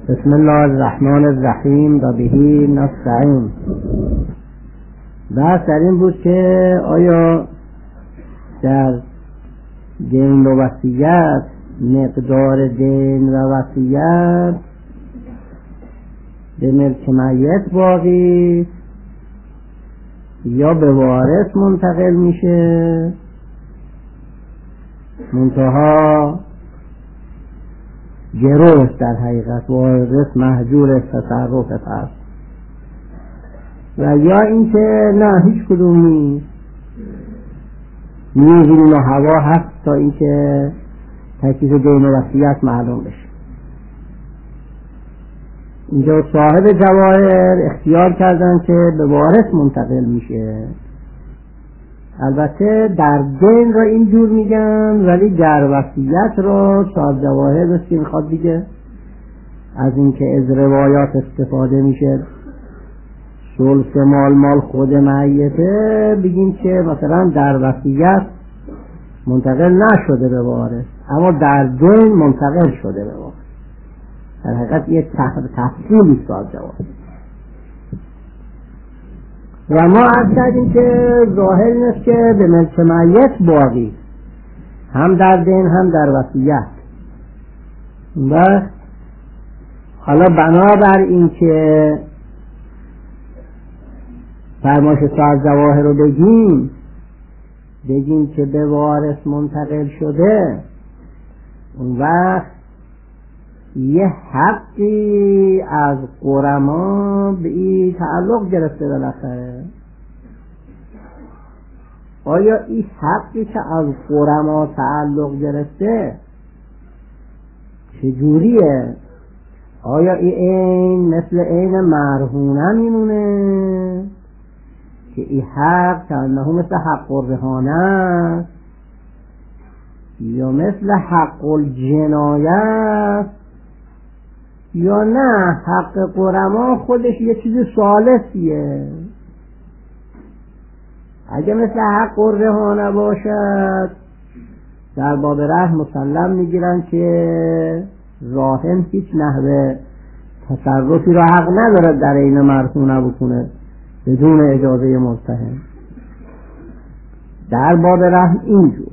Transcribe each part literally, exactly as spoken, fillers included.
بسم الله الرحمن الرحیم و بهی نستعین. بحث در این بود که آیا در دین و وصیت مقدار دین و وصیت به ملک میت باقی یا به وارث منتقل میشه، منتها گروه در حقیقت وارث محجور تصرفت هست، و یا اینکه نه هیچ کدوم نیست، میزین و هوا هست تا اینکه تکلیف دین و وصیت معلوم بشه. اینجا صاحب جواهر اختیار کردن که به وارث منتقل میشه. البته در دین را اینجور میگن، ولی در وصیت را صاحب جواهر بسید میخواد دیگه از اینکه از روایات استفاده میشه ثلث مال مال خود میته، بگیم که مثلا در وصیت منتقل نشده به وارث اما در دین منتقل شده به وارث. در حقیقت یک تفصیلی صاحب جواهر. و ما عرض کردیم که ظاهر این است که به ملک میت باقی هم در دین هم در وصیت. و حالا بنابر این که فرمایش صاحب جواهر رو بگیم بگیم که به وارث منتقل شده، اون وقت یه حقی از غرما به این تعلق گرفته بالاخره. آیا این حقی که از غرما تعلق گرفته چجوریه؟ آیا این مثل این مرهونه میمونه که این حق کنه مثل حق الرهانه یا مثل حق الجنایت، یا نه حق غرما خودش یه چیز ثالثیه؟ اگه مثل حق الرهانه باشد در باب رهن مسلم میگیرن که راهن هیچ نحوه تصرفی را حق نداره در این مرهونه بکنه بدون اجازه مرتهن. در باب رهن اینجور.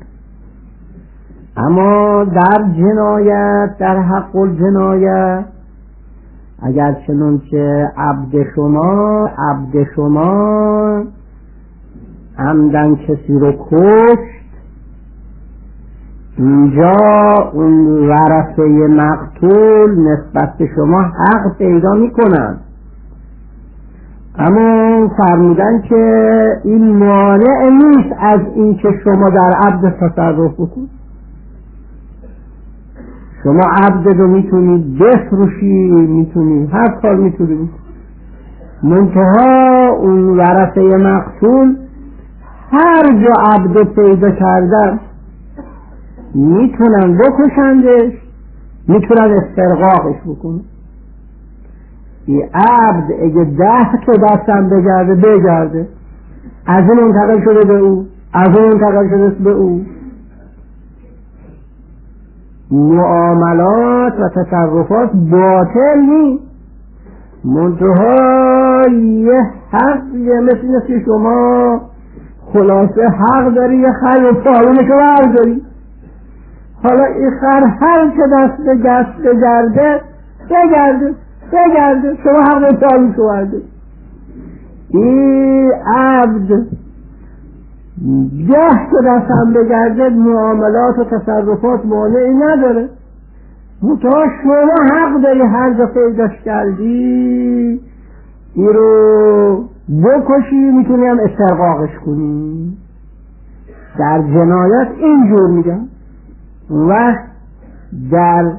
اما در جنایت، در حق الجنایت، اگر چنانچه عبد شما عبد شما عمدن کسی رو کشت، اینجا اون ورثه مقتول نسبت به شما حق پیدا میکنن، اما فرمودن که این مانع نیست از این که شما در عبد تصرف بکنید. شما عبد رو میتونید بفروشی، میتونید هر کار میتونید، منتها اون ورثه مقتول هر جا عبد پیدا کردن میتونن بکشندش، میتونن استرقاقش بکنن. این عبد اگه ده تا دستم بگرده بگرده، از این منتقل شده به او، از این منتقل شده به او. معاملات و تصرفات باطل نیست، منتها یه حق یه مثل مثل شما خلاصه حق داری یه خر و پالونشو برداری. حالا این خر هر که دست به دست بگرده بگرده بگرده شما حق به پالونشو برداری. این عبد ده که دست هم بگرده معاملات و تصرفات مانعی نداره، منتها شما حق داری هر جا پیداش کردی این رو بکشی، میتونی هم استرقاقش کنی. در جنایت اینجور میگن. و در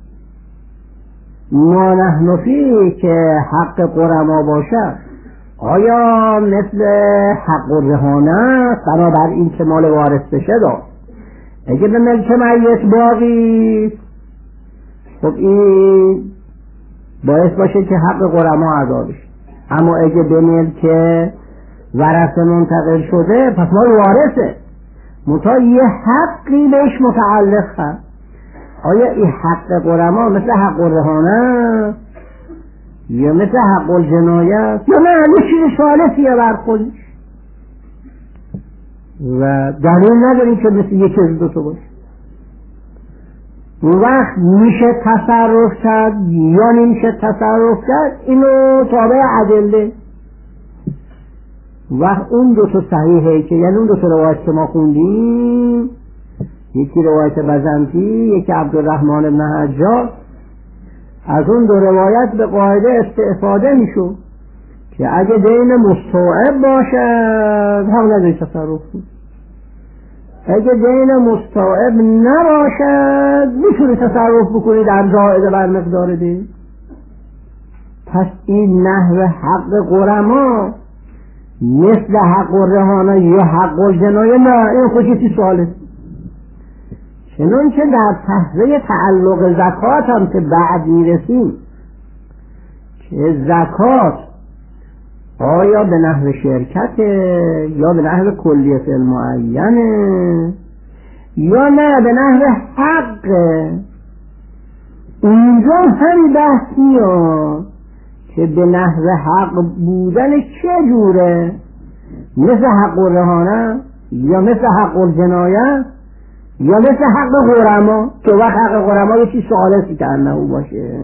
ما نحن فی که حق غرما باشد، آیا مثل حق الرهانه بنابر این که مال وارث بشه داد؟ اگه به ملک میت باقی، خب این باعث باشه که حق غرما ادا بشه. اما اگه به ملک ورثه منتقل شده پس مال وارثه، منتها یه حقی بهش متعلق هست. آیا این حق قرما مثل حق الرهانه یا مثل حق الجنایه یا نه یه چیز ثالثیه بر خودش و دلیل نداریم که مثل یک از دو تا باشه. اون وقت میشه تصرف کرد یا نمیشه تصرف کرد، اینو تابع ادله. وقت اون دو تا صحیحه که یعنی اون دو تا روایت که ما خوندیم، یکی روایت بزنطی یکی عبدالرحمن بن حجاج، از اون دو روایت به قاعده استفاده میشد که اگه دین مستوعب باشد هم نداری تصرف کنید، اگه دین مستوعب نباشد میتونی تصرف بکنی در زائد بر مقدار دین. پس این نحو حق قرما مثل حق الرهانه یا حق الجنایه نه، این خودی سواله. چنان که در تحویل تعلق زکات هم که بعد میرسیم که زکات آیا به نحو شرکت یا به نحو کلیت المعینه یا نه به نحو حق، اونجا همین بحث میاد که به نحو حق بودن چه جوره، مثل حق الرهانه یا مثل حق الجنایه یا مثل حق غرما، که وقت حق غرما یه چیز ثالثی که انه باشه.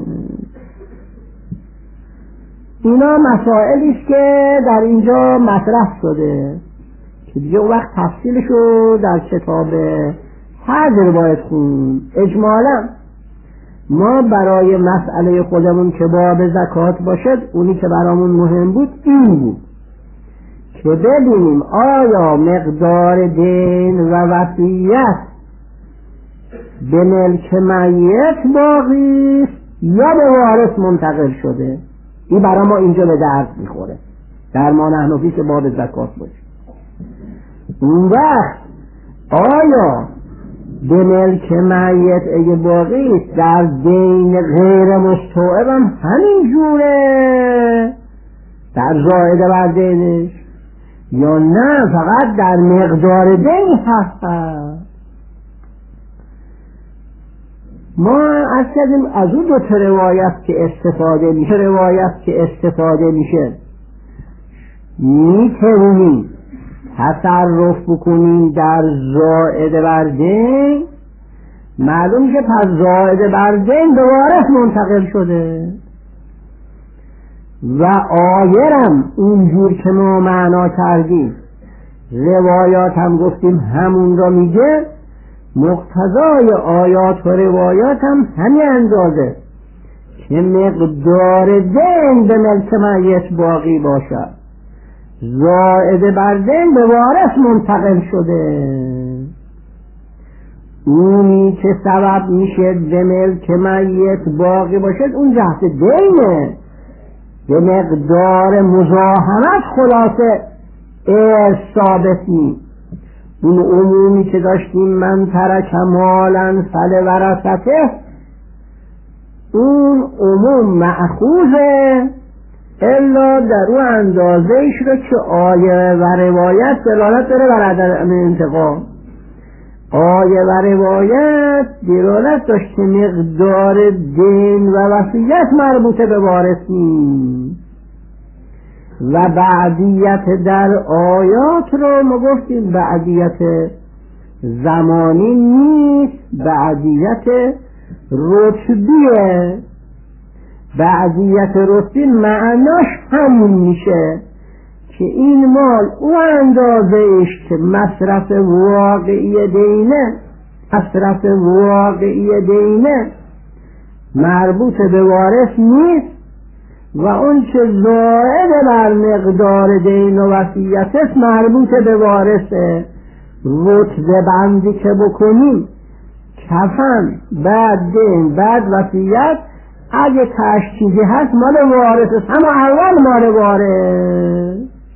اینا مسائلی است که در اینجا مطرح شده که دیگه وقت تفصیلشو در کتاب حج باید خون. اجمالا ما برای مسئله خودمون که باب زکات باشد، اونی که برامون مهم بود این بود که ببینیم آیا مقدار دین و وصیت به ملک میت باقی است یا به وارث منتقل شده. این برای ما اینجا به درد میخوره در ما نحنفی که باب زکات باشه. اون وقت آیا به ملک میت اگه باقی است در دین غیر مستوعب هم همین جوره در زائده بر دینش یا نه فقط در مقدار دین هست؟ ما از کردیم از اون دو تا روایت که استفاده میشه روایت که استفاده میشه میتونیم تصرف بکنیم در زائده بر دین، معلوم که پس زائده بر دین به وارث منتقل شده و آیرم اونجور که ما معنا کردیم روایات هم گفتیم همون را میگه، مقتضای آیات و روایات هم همین اندازه که مقدار دین به ملک میت باقی باشد، زائد بر دین به وارث منتقل شده. اونی که سبب میشه به ملک میت باقی باشد اون جهت دینه، به مقدار مزاحمت خلاصه ارث ثابت نیست. اون عمومی که داشتیم من ترک مالا فل ورثته، اون عموم مأخوذه الا در اون اندازه ایش رو که آیه و روایت دلالت داره بر عدم انتقام. آیه و روایت دلالت داشت که مقدار دین و وصیت مربوطه به وارث نیست و بعدیت در آیات رو ما گفتیم بعدیت زمانی نیست، بعدیت رتبیه. بعدیت رتبی معناش همون میشه که این مال او اندازه ایش که مصرف واقعی دینه مصرف واقعی دینه مربوط به وارث نیست و اون که زائد بر مقدار دین و وصیت است مربوط به وارثه. رتبه بندی که بکنیم کفن بعد دین بعد وصیت، اگه تاش چیزی هست مال وارث است، همه اول مال وارث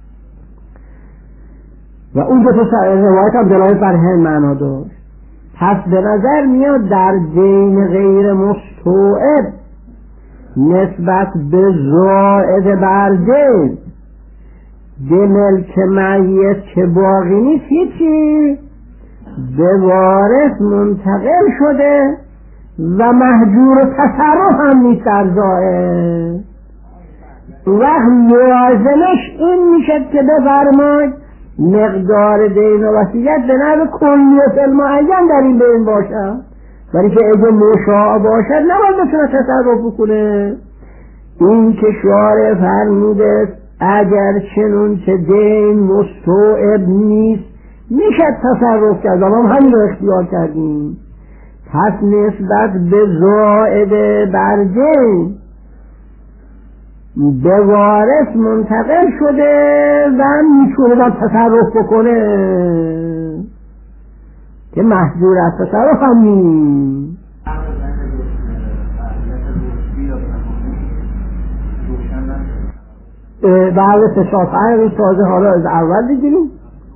و اون دو تا روایت هم دلالت بر همین معنا داشت. پس به نظر میاد در دین غیر مستوعب نسبت به زائد بر دین به ملک میت که باقی نیست هیچی به وارث منتقل شده و محجور تصرف هم نیست در ظاهر. وقت لازمش این میشه که بفرماید مقدار دین و وصیت به نحو کلی و فی‌المعین در این بین باشد، ولی که اگه مشاع باشد نباید بتونه تصرف بکنه. این که شارع فرموده اگر چنون که دین مستوعب نیست میشه تصرف کرد، اما همین رو اختیار کردیم. پس نسبت به زائد بر دین به وارث منتقل شده و میتونه با تصرف بکنه که محجور از تصرف هم نیست. بعد سه رو تازه حالا از اول بگیریم.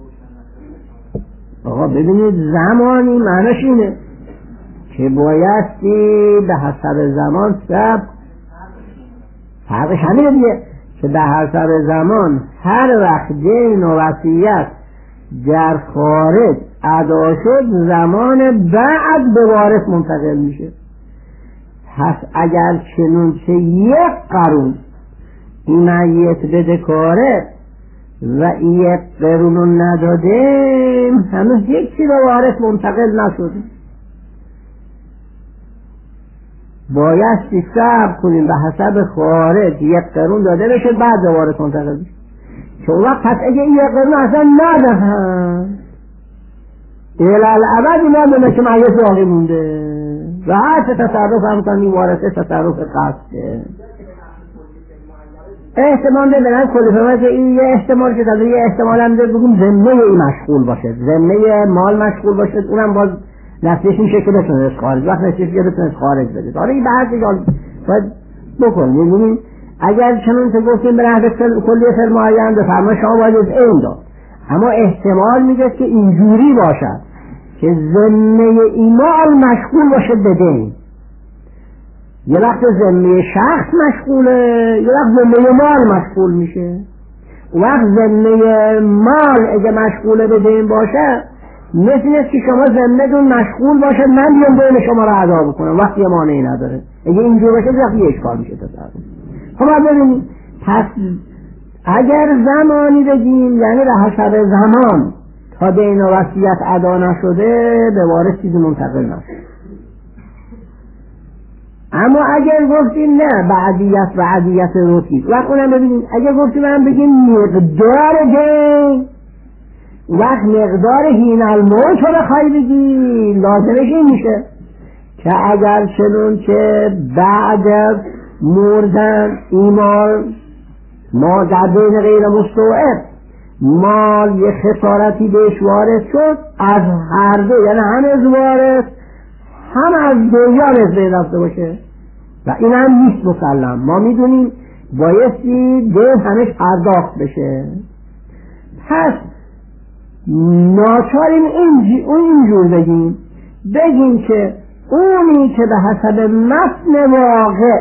آقا ببینید زمانی معنیش اینه که بایستی به حسب زمان سب فرقش همینه دیگه که به حسب زمان هر وقت دین و وصیت در خارج ادا شد زمان بعد به وارث منتقل میشه. پس اگر چنون چه یک قرون این میت بده کاره و یک قرون رو ندادیم هنوز هیچی به وارث منتقل نشده، بایستی صبر کنیم به حسب خارج یک قرون داده بشه بعد به وارث منتقل بشه. چون وقت پس اگه این یک قرون اصلا ندهن الالعبد اینا بمه که میت باقی مونده و هر چه تصرف هم کنی وارثه تصرف قصده. احتمال ده بلند کلی فرمه که این یه احتمال که تازه یه احتمال هم ده بگیم ذمه ای مشغول باشد، ذمه مال مشغول باشد، اونم باز نفسش میشه که بتونه از خارج وقت نفسش که بتونه از خارج بده. داره این بحث باید بکن. میدونی اگر چنون که گفتیم به نحو کلی فی‌المعین به فرما شما باید از این داد، اما احتمال میده که اینجوری باشد که ذمه ایمال مشغول باشد به دین، یه وقت ذمه شخص مشغوله یه وقت ذمه مال مشغول میشه. وقت ذمه مال اگه مشغوله به دین باشه مثل نیست که شما ذمه دون مشغول باشه من بیام دین شما رو ادا بکنم، وقتی یه مانعی نداره. اگه اینجور باشه وقتی یه اشکال میشه تصرف. خب ببینید پس اگر زمانی بگیم یعنی به حسب زمان تا دین و وصیت ادا نشده به وارث چیزی منتقل نشده. اما اگر گفتیم نه بعدیت بعدیت روتید وقت اونم ببینیم اگر گفتیم هم بگیم مقدار دین وقت مقدار هین الموت رو بخوای بگی لازمش این میشه که اگر چنون که بعد از مردن ایمال ما در بین غیر مستوعب مال یه خسارتی بهش وارد شد از هر دو یعنی هم از وارث هم از دنیا نزده رفته باشه و این هم نیست مسلم. ما میدونیم بایستی دین همش پرداخت بشه. پس ناچاریم اینجور بگیم بگیم که اونی که به حسب متن واقع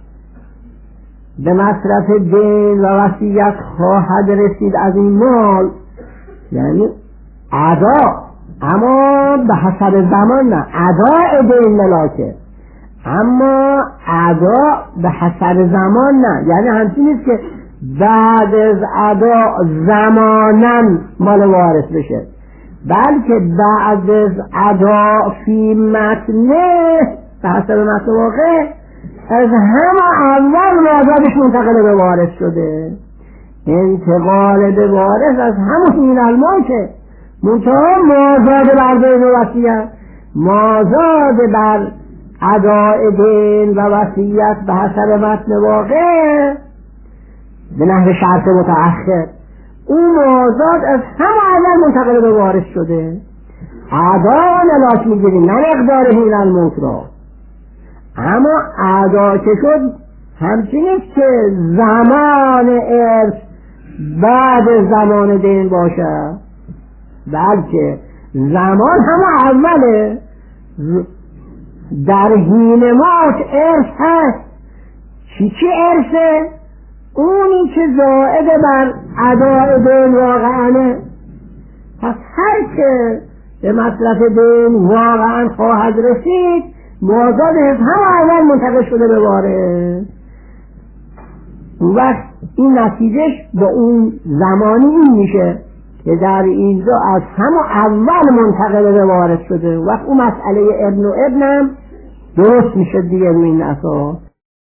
به مصرف دین و وصیت خواهد رسید از این مال یعنی ادا، اما به حسب زمان نه ادا دین ملاکه، اما ادا به حسب زمان نه یعنی همچین نیست که بعد از ادا زمانن مال وارث بشه، بلکه بعد از ادا فی متنه به حسب متن واقع از همه اول مازادش منتقل به وارث شده. انتقال به وارث از همه این الماشه منتها مازاد بر دین و وصیت مازاد بر اداء دین و وصیت به حسب متن واقع به نحو شرط متأخر اون مازاد از همه اول منتقل به وارث شده. ادا ملاک میگیریم نه مقدار هین الموت را، اما ادا که شد همچنین که زمان ارث بعد زمان دین باشه، بلکه زمان همه اوله. در هین موت ارث هست. چی چی ارثه؟ اونی که زائد بر اداء دین واقعانه. پس هر که به مصرف دین واقعا خواهد رسید مازاد همه اول منتقل شده به وارث. اون وقت این نتیجهش با اون زمانی این میشه که در اینجا از همه اول منتقل به وارث شده. وقت اون مسئله ابن و ابنم درست میشه دیگه روی این اساس.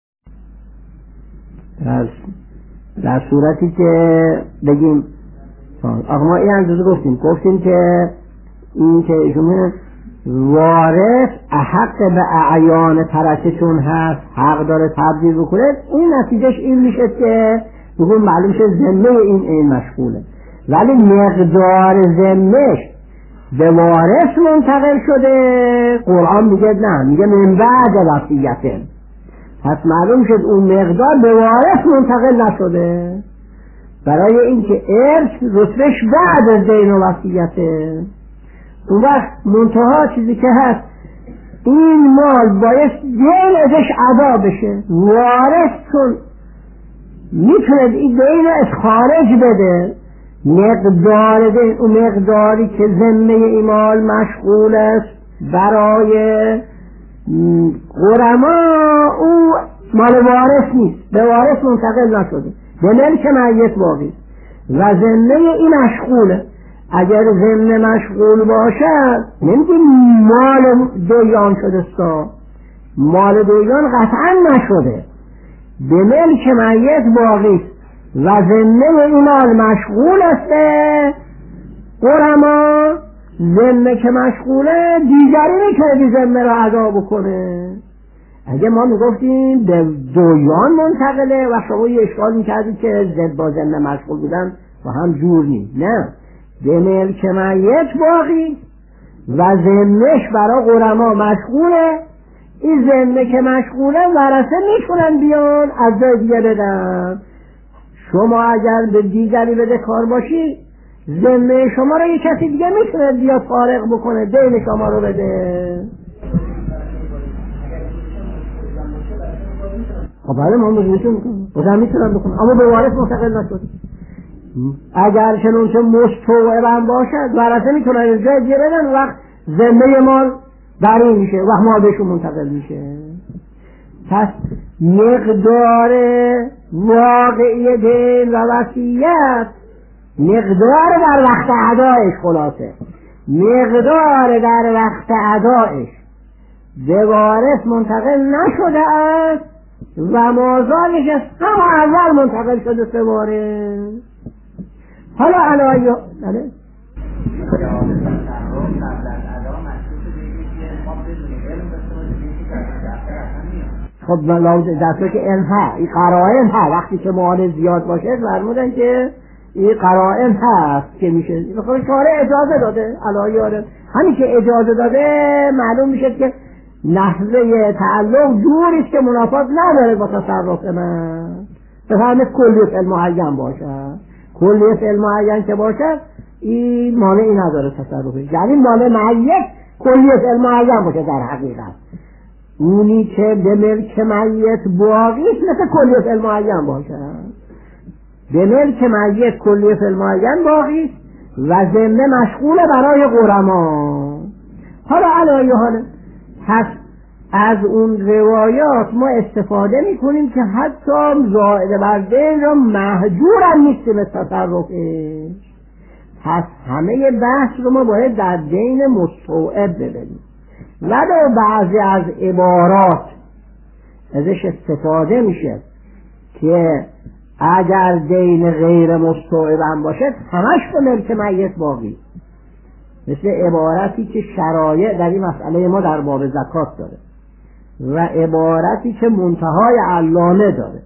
در, در صورتی که بگیم آقا ما این اندازه گفتیم گفتیم که این که ایشون وارث احق به اعیان ترکه چون هست حق داره تبدیل بکنه، این نتیجهش این میشه که بگیم معلوم شه ذمه این این مشغوله، ولی مقدار ذمهش به وارث منتقل شده قرآن میگه نه، میگه من بعد وصیته. پس معلوم شد اون مقدار به وارث منتقل نشده، برای اینکه ارث رتبهش بعد از دین و وصیته. اون وقت منتها چیزی که هست این مال باید دین ازش ادا بشه. وارث چون میتونه این دین از خارج بده، مقدار دین اون مقداری که ذمه این مال مشغول است برای غرما او مال وارث نیست، به وارث منتقل نشده، به ملک میت باقی و ذمه این مشغوله. اگر ذمه مشغول باشد نمیگه مال دویان شده ستا، مال دویان قطعا نشده، به ملک میت باقی و ذمه این مال مشغول است. غرما ذمه که مشغوله دیگری میتونه ذمه را ادا بکنه. اگه ما میگفتیم به دویان منتقله و شما یه اشکال میکردید که زد با ذمه مشغول بودن و هم جور نیست، نه، به ملک میت باقی و ذمهش برای غرما مشغوله. این ذمه که مشغوله ورثه میتونن بیان از جای دیگه بدن. شما اگر به دیگری بده کار باشی ذمه شما رو یه کسی دیگه میتونه بیاد فارغ بکنه، دین شما رو بده. خب بله ما میتونم بکنم میتونم بکنم اما به وارث منتقل نشد. اگر چنانچه مستوعبم باشد ورثه میتونن از جای دیگه بدن، وقت ذمه مال بر این میشه، وقت مال بهشون منتقل میشه. پس مقدار واقعی دین و وصیت مقدار در وقت ادایش، خلاصه مقدار در وقت ادایش به وارث منتقل نشده است و مازادش از همه اول منتقل شده سه وارث. حالا علایه بله خب دسته که علم ها این قرائن ها وقتی که مال زیاد باشه فرمودن که این قرائن هست که میشه بخواه شارع اجازه داده علایه آره. همین که اجازه داده معلوم میشه که نحوه تعلق جوریست که منافات نداره با تصرف من. بفهمه کلیت علم معین باشد، کلیت علم معین که باشد این مانعی نداره تصرفش، یعنی مال معین کلیت علم معین باشه. در حقیقت اونی که به ملک میت باقیست مثل کلیت علم معین باشد، به ملک میت کلیت علم معین باقیست و ذمه مشغول برای غرما. حالا علایه حاله پس از اون روایات ما استفاده میکنیم که حتی زائد بر دین را محجور هم نیستیم از تصرفش. پس همه بحث رو ما باید در دین مستوعب ببینیم و در بعضی از عبارات ازش استفاده میشه که اگر دین غیر مستوعب هم باشد همش به ملک میت باقی، مثل عبارتی که شرایع در این مسئله ما در باب زکات داره و عبارتی که منتهای علامه داره.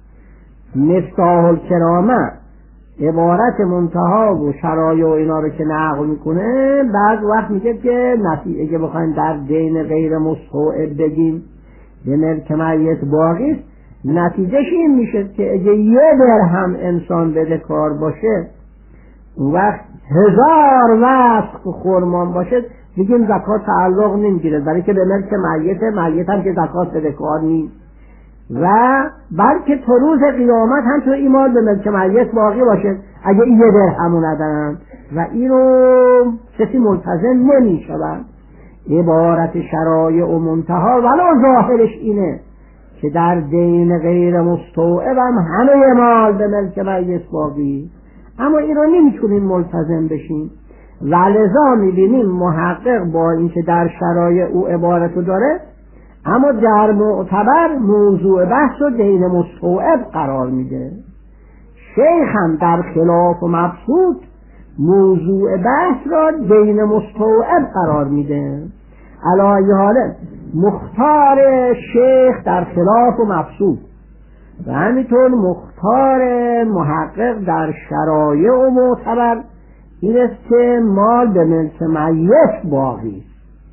مفتاح الکرامه عبارت منتها و شرایع و اینا رو که نقل میکنه بعض وقت میگه که نتیجه اگه بخوایم در دین غیر مستوعب بگیم به ملک میت باقیست، نتیجهش این میشه که اگه یه درهم انسان بده کار باشه اون وقت هزار وسق خرمان باشه بگیم زکات تعلق نمیگیره، برای که به ملک میت میت هم که زکات بده کار نیست و بلکه تا روز قیامت هم تو ایمان به ملک میت باقی باشه اگه یه درهم ندارن و این رو کسی ملتزم نمیشود. عبارت شرایع و منتها ولو ظاهرش اینه که در دین غیر مستوعب هم همه مال به ملک میت باقی، اما این رو نمیتونیم ملتزم بشیم. ولذا میبینیم محقق با اینکه در شرایع او عبارتو داره، اما در معتبر موضوع بحث و دین مستوعب قرار میده. شیخ هم در خلاف و مبسوط موضوع بحث را دین مستوعب قرار میده. علی حاله مختار شیخ در خلاف و مبسوط و همینطور مختار محقق در شرایع و معتبر این است که مال به ملک میت باقی.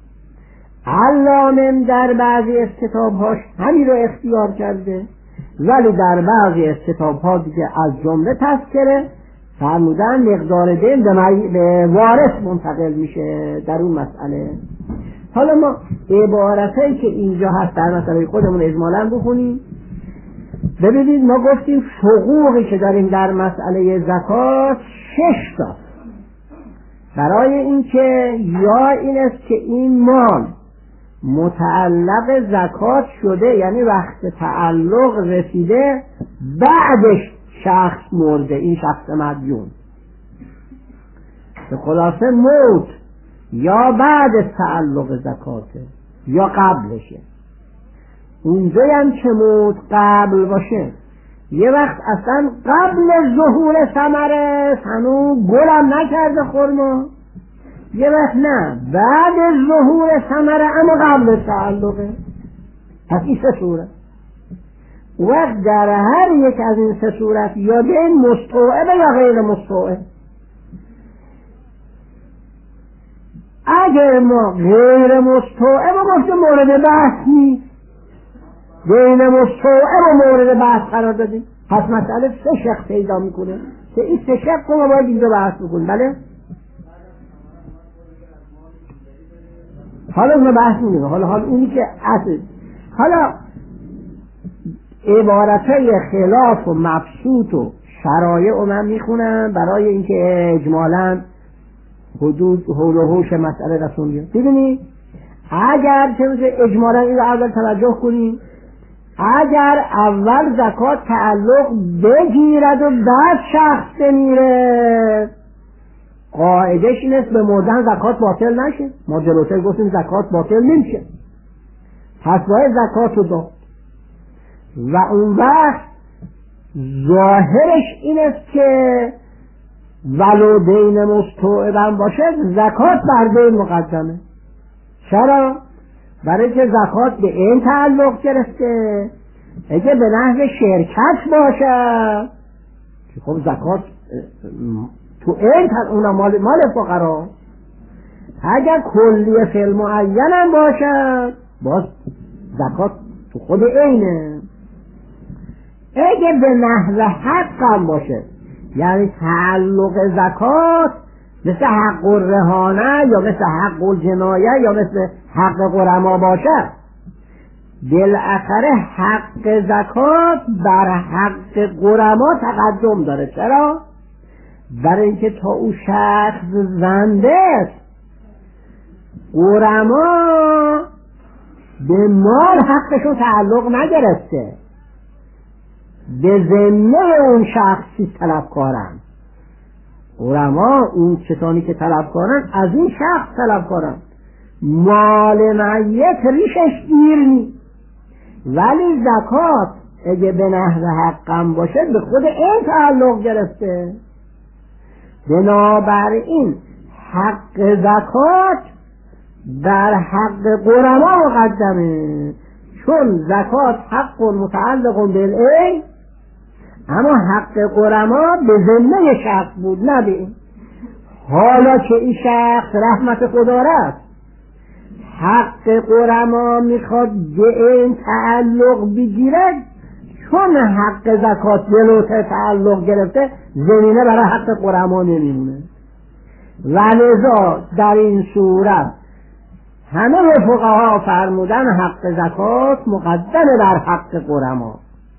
علامه در بعضی از کتابهاش همین رو اختیار کرده، ولی در بعضی از کتابها دیگه از جمله تذکره فرمودن مقدار دین به وارث منتقل میشه در اون مسئله. حالا ما عبارتایی که اینجا هست در مسئله خودمون اجمالاً بخونیم. ببینید ما گفتیم حقوقی که داریم در مسئله زکات شش تا، برای اینکه یا این است که این مال متعلق زکات شده، یعنی وقت تعلق رسیده بعدش شخص مرده، این شخص مدیون به خلاصه موت، یا بعد از تعلق زکاته یا قبلشه. اونجا هم که موت قبل باشه، یه وقت اصلا قبل ظهور ثمره، هنوز گلم نکرده خرما، یه وقت نه بعد از ظهور ثمره اما قبل تعلقه. پس این سه صورت. وقت در هر یک از این سه صورت یا دین مستوعبه یا غیر مستوعب. اگر ما غیر مستوعب و گفته مورد بحث نیست، غیر مستوعب و مورد بحث قرار دادیم، پس مسئله سه شق پیدا میکنه که این سه شق رو ما باید اینجا بحث بکنیم. بله؟ حالا اون بحث میکنه، حالا حالا اونی که اصل، حالا عبارتهای خلاف و مبسوط و شرایع رو من میخونم برای اینکه اجمالاً حدود حول و حوش مسئله رسون بیاد. ببینید اگر چه اجمالاً این رو اول توجه کنیم، اگر اول زکات تعلق بگیرد و بعد شخص بمیره، قاعدش این است به مردن زکات باطل نشه. ما جلوتر گفتیم زکات باطل نمیشه، پس باید زکات رو داد. و اون وقت ظاهرش این است که ولو دین مستوعبم باشه زکات بر دین مقدمه. چرا؟ برای که زکات به این تعلق گرفته. اگه به نحو شرکت باشه که خب زکات تو این اونم مال, مال فقرا، اگر کلیه فی المعین هم باشه باز زکات تو خود اینه. اگه به نحو حق هم باشه، یعنی تعلق زکات مثل حق الرهانه یا مثل حق الجنایه یا مثل حق غرما باشه، بالاخره حق زکات بر حق غرما تقدم داره. چرا؟ برای اینکه تا او شخص زنده است، غرما به مال حقشون تعلق نگرفته، به ذمه اون شخصی طلبکارن. غرما اون کسانی که طلبکارن از این شخص طلبکارن، مال میت ریشش گیر نی. ولی زکات اگه به نحو حقم باشه به خود این تعلق گرفته. بنابراین حق زکات در حق غرما مقدمه، چون زکات حق متعلق بالعین، اما حق غرما به ذمه شخص بود نه به این. حالا که این شخص رحمت خدا رفت، حق غرما میخواد به این تعلق بگیرد، چون حق زکات جلوتر تعلق گرفته زمینه برای حق غرما نمیمونه. ولذا در این صورت همه فقها فرمودن حق زکات مقدم بر حق غرما.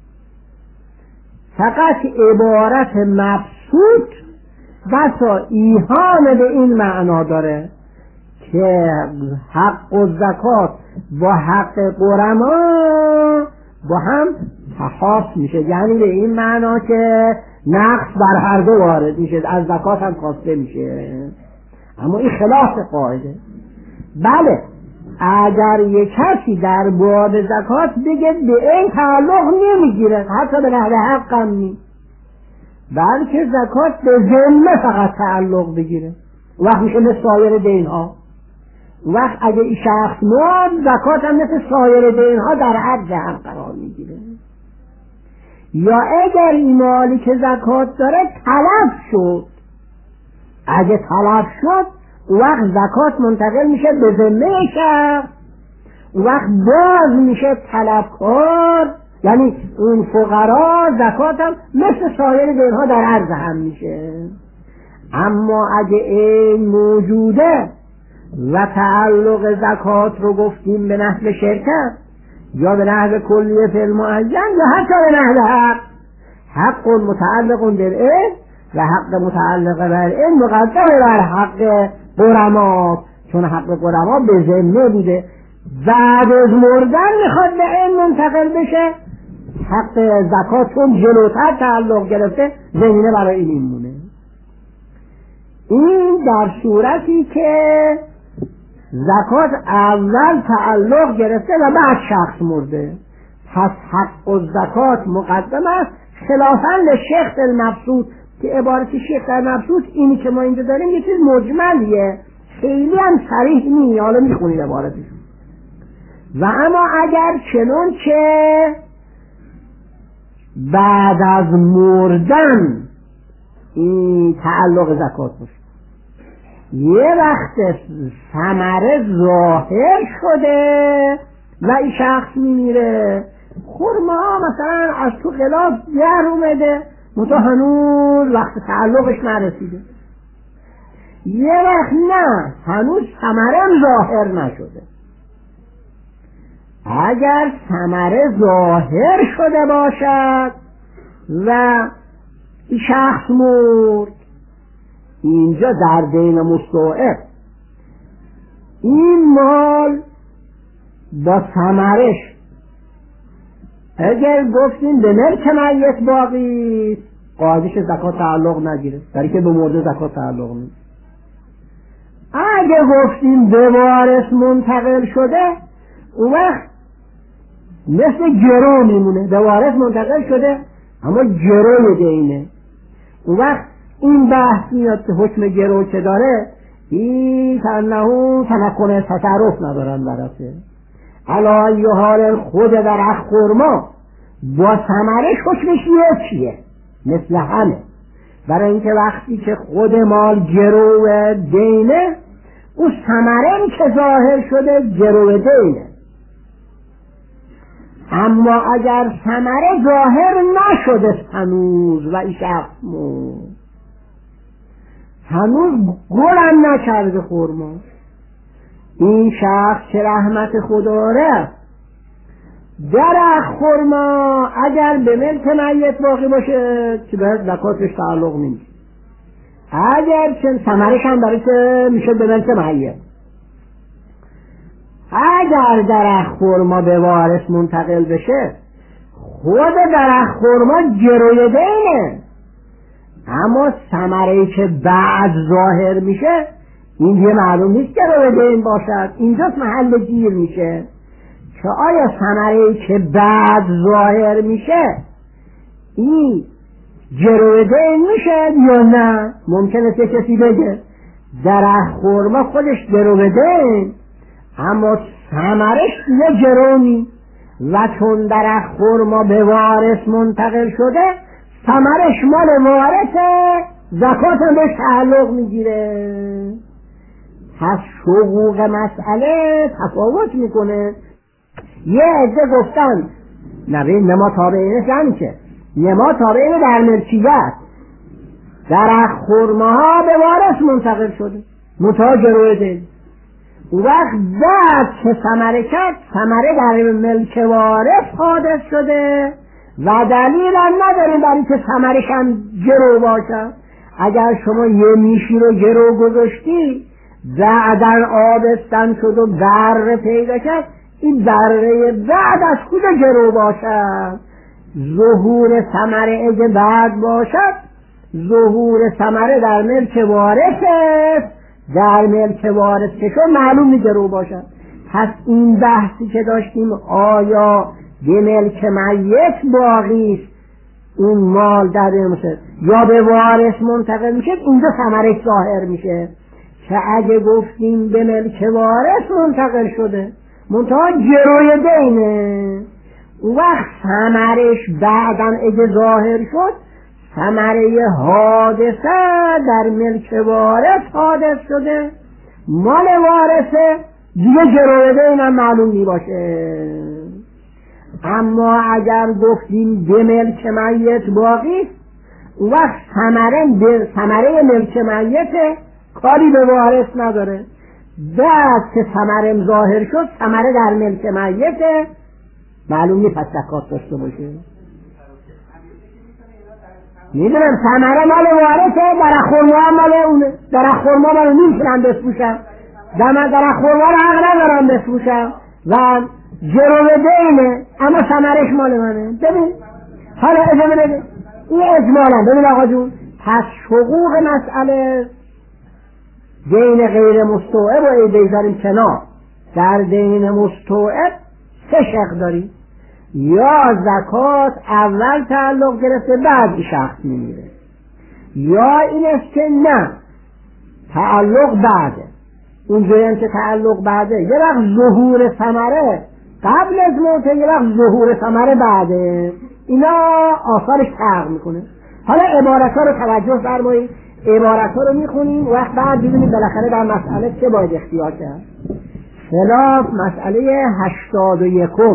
فقط عبارت مبسوط بسا ایهام به این معنا داره که حق و زکات با حق غرما با هم تحاس میشه، یعنی به این معنا که نقص بر هر دو وارد میشه، از زکات هم خواسته میشه. اما این خلاف قاعده. بله اگر یک کسی در باب زکات بگه به این تعلق نمیگیره، حتی به نحو حق هم نی، بلکه زکات به ذمه فقط تعلق بگیره، وقت میشه مثل سایر دین ها. وقت اگه این شخص مرد زکات هم مثل سایر دین ها در عرض هم قرار میگیره. یا اگر این مالی که زکات داره تلف شد، اگه تلف شد وقت زکات منتقل میشه به ذمه شخص، وقت باز میشه طلبکار، یعنی اون فقرا زکات هم مثل سایر دینها در عرض هم میشه. اما اگه این موجوده و تعلق زکات رو گفتیم به نحو شرکت یا به نحو کلیه فی المعین یا حتی به نحو حق، حق متعلق بالعلم و حق متعلق بالعلم مقدم بر حق غرما، چون حق غرما به ذمه بوده، بعد از مردن میخواد به علم منتقل بشه، حق زکات چون جلوتر تعلق گرفته زمینه برای این میمونه. این در صورتی که زکات اول تعلق گرفته و بعد شخص مرده، پس حق و زکات مقدم است، خلافاً لشیخ المبسوط که عبارت شیخ المبسوط اینی که ما اینجا داریم یه چیز مجملیه، خیلی هم صریح نی، حالا میخونید عبارتش. و اما اگر چنون که بعد از مردن این تعلق زکات باشه، یه وقت ثمره ظاهر شده و این شخص میمیره، خرما مثلا از تو غلاف زهر اومده منتها هنوز وقت تعلقش نرسیده، یه وقت نه هنوز ثمره ظاهر نشده. اگر ثمره ظاهر شده باشد و این شخص مرد، اینجا در دین مستوعب این مال با ثمرش اگر گفتیم به ملک میت باقی قاعدش زکات تعلق نگیره، برای که به مرده زکات تعلق نیست. اگه گفتیم به وارث منتقل شده اون وقت مثل گرو میمونه، به وارث منتقل شده اما گروی دینه، اون وقت این بحث میاد که حکم گرو چه داره، این تنهو تمکن تصرف ندارن براسه. علی حال خود در اخ خرما با ثمرش حکمش یکیه مثل همه، برای اینکه وقتی که خود مال گرو دینه اون ثمره که ظاهر شده گرو دینه. اما اگر ثمره ظاهر نشده هنوز و این شخص مرد، هنوز گلم نکرده خرما، این شخص که رحمت خدا رفت در خرما اگر به ملک میت باقی باشه که به زکاتش تعلق نیست، اگر چون ثمرش هم برای که میشه به ملک میت، اگر در خرما به وارث منتقل بشه خود در خرما گروی دینه، اما ثمره که بعد ظاهر میشه این دیگه معلوم نیست گروی دین باشد، اینجاست محل گیر میشه که آیا ثمره که بعد ظاهر میشه این گروی دین میشه یا نه. ممکنه که کسی بگه در خرما خودش گروی دین اما ثمرش یه گرونی و چون در خرما به وارث منتقل شده ثمرش مال وارثه، زکات هم بهش تعلق میگیره. پس حقوق مسئله تفاوت میکنه. یه عده گفتن نبین نما تابعینه جمع که نما تابعینه در ملکیت در خرماها به وارث منتقل شده متاجر دین، اون وقت بعد که ثمره کرد ثمره در ملک وارث حادث شده و دلیل هم نداریم برای که ثمرش هم گرو باشد. اگر شما یه میشی رو گرو گذاشتی بعدن آبستن شد و بره پیدا کرد، این بره بعد از کجا گرو باشد؟ ظهور ثمره اگه بعد باشد، ظهور ثمره در ملک وارث است، در ملک وارث که شد معلوم نیست گرو باشد. پس این بحثی که داشتیم آیا به ملک میت باقی است اون مال در میشه یا به وارث منتقل میشه، اینجا ثمرش ظاهر میشه که اگه گفتیم به ملک وارث منتقل شده منتها جروی دینه، اون وقت ثمرش بعدن اگه ظاهر شد ثمره حادثه در ملک وارث حادث شده، مال وارثه دیگه جروی دینم معلوم نی باشه. اما اگر گفتیم به ملک میت باقی اون وقت ثمره به ثمره ملک میت کاری به وارث نداره، بعد که ثمره ظاهر شد ثمره در ملک میت معلوم نیست پس زکات داشته باشه. میدونم ثمره مال وارثه، درخت خرما مال اونه، درخت خرما مال نمیتونم بفروشم، درخت خرما رو حق ندارم بفروشم و جرو دینه، اما ثمرش مال منه. ببین حالا اجازه بده این اجمالا. ببین آقا جون، پس حقوق مسئله دین غیر مستوعب و ای بیزاریم کنار، در دین مستوعب سه شق داری، یا زکات اول تعلق گرفته بعد شخص میمیره، یا این است که نه تعلق بعده، اونجایی که تعلق بعده یه وقت ظهور ثمره قبل از موت، یه وقت ظهور ثمره بعده، اینا آثارش فرق میکنه. حالا عبارت ها رو توجه فرمایید، عبارت ها رو میخونیم وقت بعد ببینیم بالاخره در مسئله چه باید اختیار کرد. خلاف مسئله هشتاد و یکم،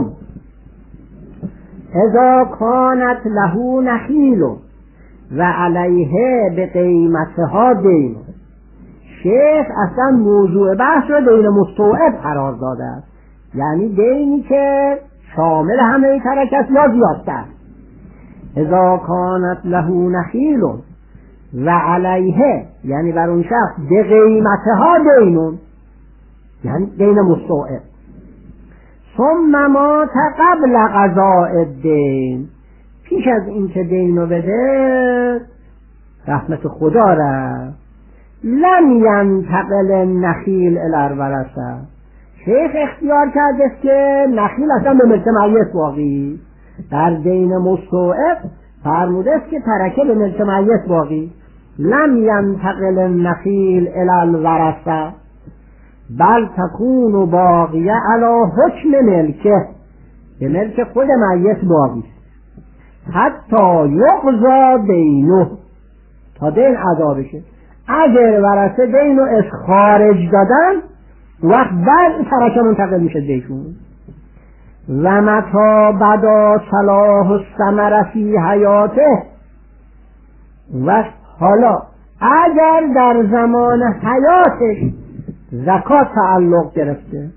اذا کانت له نخیل و علیه به قیمتها دین. شیخ اصلا موضوع بحث رو دین مستوعب قرار داده است، یعنی دینی که شامل همه ترکت یا زیادتر. اذا کانت له نخیل و علیه یعنی بر اون شخص به قیمتها دینون، یعنی دین مستوعب. ثم مات قبل قضاء الدین، پیش از این که دینو بده رحمت خدا را، لم ینتقل النخیل الی الورثه. شیخ اختیار کرده که نخیل اصلا به ملک میت باقی، در دین مستوعب فرموده است که ترکه به ملک میت باقی. لم ینتقل النخیل الی الورثه بل تکون باقیه علی حکم ملکه، به ملک خود میت باقی حتی یقضی دینه، تا دین ادا بشه. اگر ورثه دینو از خارج دادن وقت بعد ترکه منتقل میشه دیشون. و متا بدا صلاح الثمر فی حیاته، و حالا اگر در زمان حیاتش زکات تعلق گرفته،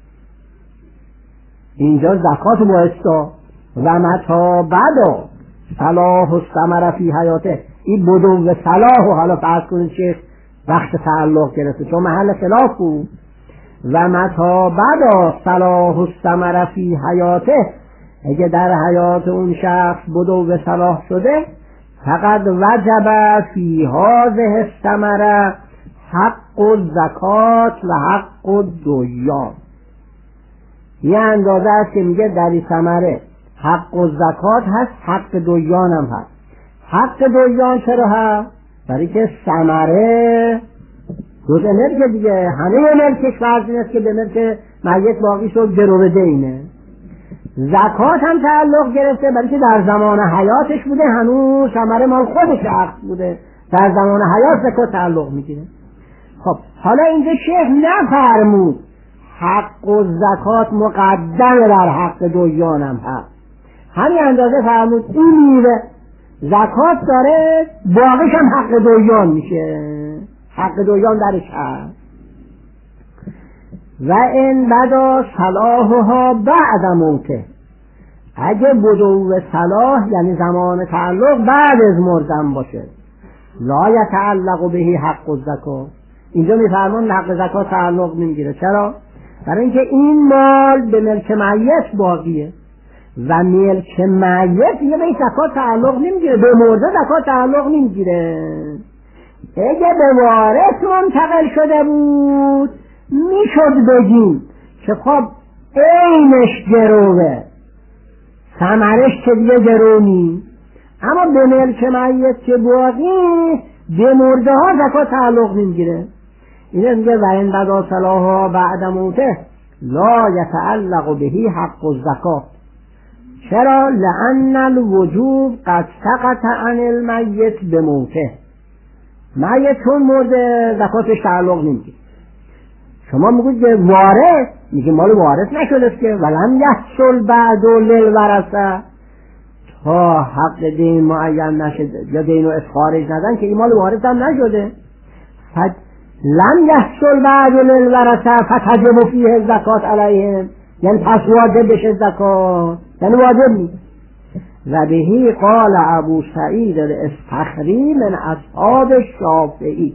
اینجا زکات بایستا. و متا بدا صلاح الثمر فی حیاته، این بدو و صلاح و حالا فرض کنید که وقت تعلق گرفته چون محل خلاف بود. و متا بدا صلاح الثمر فی حیاته، اگه در حیات اون شخص بدو و صلاح شده، فقط وجب فی هذه الثمره حق الزکات و حق الدیان. یه اندازه است که میگه در این ثمره حق الزکات هست، حق دیان هم هست. حق دیان چرا هست؟ برای که ثمره جز ملک دیگه، همه ملکش فرض این است که به ملک میت باقی شد، جرو دینه. زکات هم تعلق گرفته برای که در زمان حیاتش بوده، هنوز ثمره مال خودش شخص بوده، در زمان حیات زکات تعلق میگیره. خب حالا اینجا شیخ نفرمود حق و زکات مقدم در حق دیان هم هست، همین اندازه فرمود این میوه زکات داره باقیش هم حق دیان میشه، حق دیان درش هست. و این بدا صلاحها بعد موته، اگه بدو صلاح یعنی زمان تعلق بعد از مردن باشه، لا یتعلق به حق الزکات، اینجا میفرمان حق زکات تعلق نمیگیره. چرا؟ برای اینکه این مال به ملک میت باقیه و ملک میت یه به زکات تعلق نمیگیره، به مرده زکات تعلق نمیگیره. اگه به وارث منتقل شده بود میشد بگیم که خب اینش گروه، ثمرش که دیگه گرو نی، اما به ملک میت که باقی به مرده ها زکات تعلق نمیگیره. اینه میگه و این بدا صلاحا بعد موته لا یتعلق بهی حق الزکات. چرا؟ لأن الوجوب قد سقط عن المیت به موته. میت چون مرده زکاتش تعلق نمیگیره. شما میگوید که وارث، میگه مال وارث نشده که ولم یحصل بعد للورثه، تا حق دین معین نشده یا دین و اسخارج ندن که این مال وارث هم نشده. فد لم یحصل بعد للورثه فتجب فیه الزکات علیهم، یعنی پس واجب بشه زکات، یعنی واجب نیست. و بهی قال ابو سعید الاستخری من اصحاب الشافعی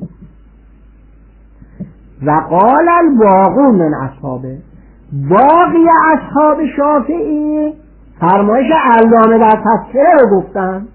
و قال الباقون من اصحابه. باقی اصحاب شافعی فرمایش علامه در تذکره رو گفتن،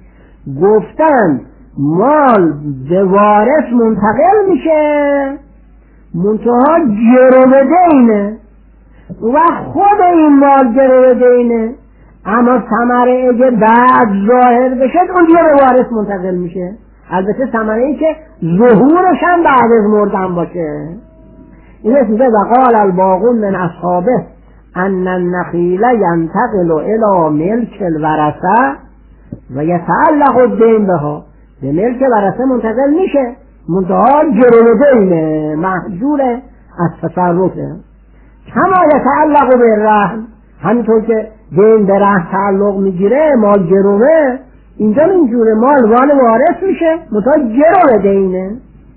گفتن مال به وارث منتقل میشه منتها گرو دینه و خود این مال گرو دینه، اما ثمره اگه بعد ظاهر بشه اون دیگه به وارث منتقل میشه. البته ثمره ای که ظهورش هم بعد از مردن باشه. این اسمه و قال الباقون من اصحابه ان النخیل ینتقل الى ملک الورثه و یتعلق الدین بها، به ملک ورثه منتقل میشه منتها گرو دینه، محجور از تصرفه. کما یتعلق بالرهن، همینطور که دین به رهن تعلق میگیره مال گروه، اینجا اینجوره مال مال وارث میشه منتها گرو دینه.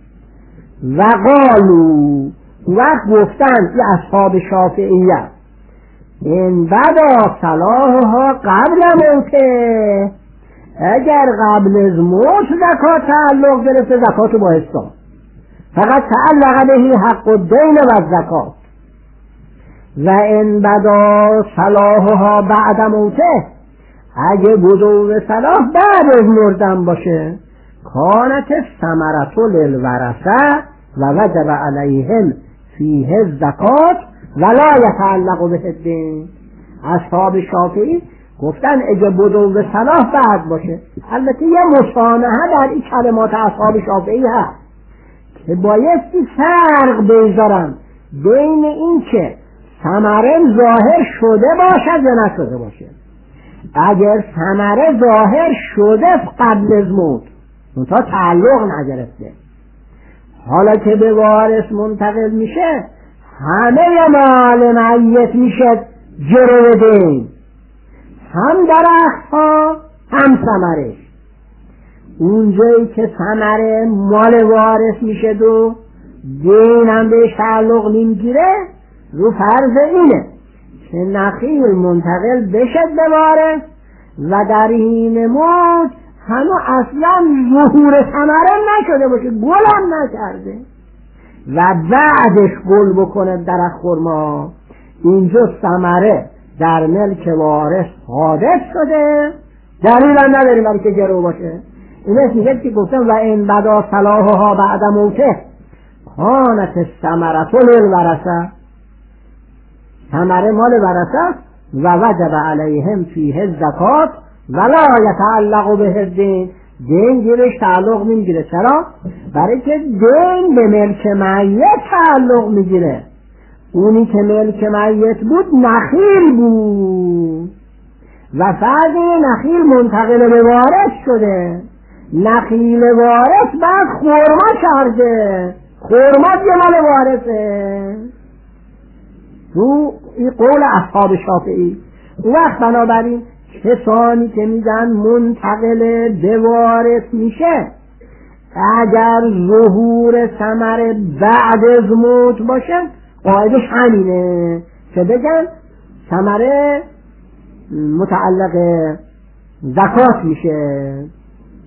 و قالو وقت گفتن که اصحاب شافعیه این بدا صلاحها قبل موته، اگر قبل از موت زکات تعلق گرفته زکات با حساب، فقط تعلق بهی حق الدین و زکات. و این بدا صلاحها بعد موته، اگه بدو صلاح بعد از مردن باشه کانت ثمرة للورثه و وجب علیهم فیه الزکات ولا یتعلق به الدین. اصحاب شافعی گفتن اگه بدو صلاح بعد باشه، البته یه مصانحه در این کلمات اصحاب شافعی هست که بایستی فرق بذارن بین این که ثمره ظاهر شده باشد یا نشده باشه. اگر ثمره ظاهر شده قبل از موت منتها تعلق نگرفته، حالا که به وارث منتقل میشه همه مال میت میشه گرو دین، هم درخت ها هم ثمرش. اونجایی که ثمره مال وارث میشه و دین هم بهش تعلق نمیگیره، رو فرض اینه که نخیل منتقل بشد به وارث و در این موت هنو اصلا ظهور ثمره نشده باشه، گل هم نکرده و بعدش گل بکنه درخت خرما، اینجا ثمره در ملک وارث حادث شده، دلیل هم نداریم برای که گرو باشه. این اسمیه که گفتم و این بدا صلاحها بعد موته کانت ثمرة للورثه، ثمره مال ورثه و وجب علیهم فیه الزکات ولا یتعلق به الدین، دین گیرش تعلق نمیگیره. چرا؟ برای که دین به ملک میت تعلق میگیره. اونی که ملک میت بود نخیل بود و فرض نخیل منتقل به وارث شده، نخیل وارث بعد خرما کرده، خرما دیگه مال وارثه. تو این قول اصحاب شافعی. وقت بنابراین کسانی که میگن منتقل به وارث میشه اگر ظهور ثمره بعد از موت باشه، قاعدش همینه که بگن ثمره متعلق زکات میشه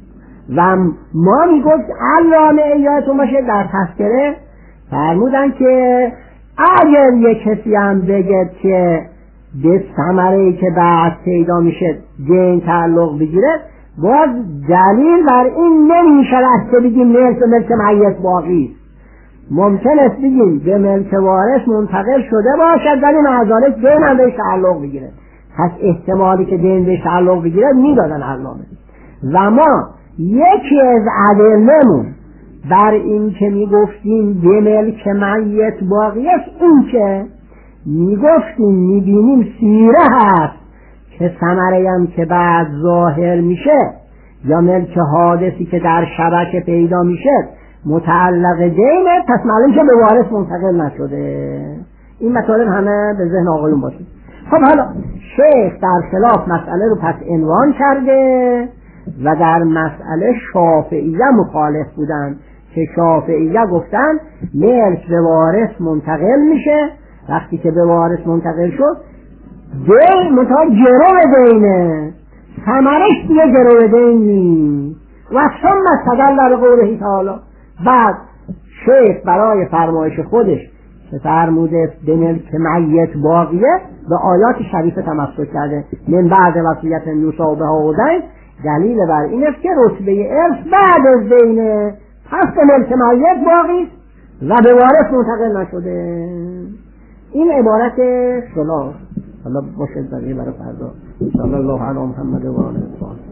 و ما میگفت علامه یادتون باشه در تذکره فرمودن که اگر یک کسی هم بگه که به ثمره‌ای که بعد پیدا میشه دین تعلق بگیره، باز دلیل بر این نمیشه که بگیم ملک به ملک میت باقی. ممکن است بگیم به ملک وارث منتقل شده باشد ولی معذالک دین هم بهش تعلق بگیره، پس احتمالی که دین بهش تعلق بگیره میدادن علامه. و ما یکی از ادله‌مون بر این که میگفتیم به ملک میت باقی است این که میگفتیم میبینیم سیره هست که ثمره هم که بعد ظاهر میشه یا ملک حادثی که در شبکه پیدا میشه متعلق دینه، پس معلوم که به وارث منتقل نشده. این مطالب همه به ذهن آقایون باشه. خب حالا شیخ در خلاف مسئله رو پس عنوان کرده و در مسئله شافعیه مخالف بودن که شافعیه گفتن ملک به وارث منتقل میشه، وقتی که به وارث منتقل شد دین منتها گرو دینه، ثمرش دیگه گرو دین نیست. و ثم استدل بقوله تعالی، بعد شیخ برای فرمایش خودش که فرموده به ملک میت باقیه به آیات شریفه تمسک کرده من بعد وصیت یوسف به هودین، دلیل بر این است که رتبه ارث بعد از دینه، پس به ملک میت باقی و به وارث منتقل نشده. این عبارت خلاف. حالا باشه بقیه برای فردا. صلی الله علی محمد و آله.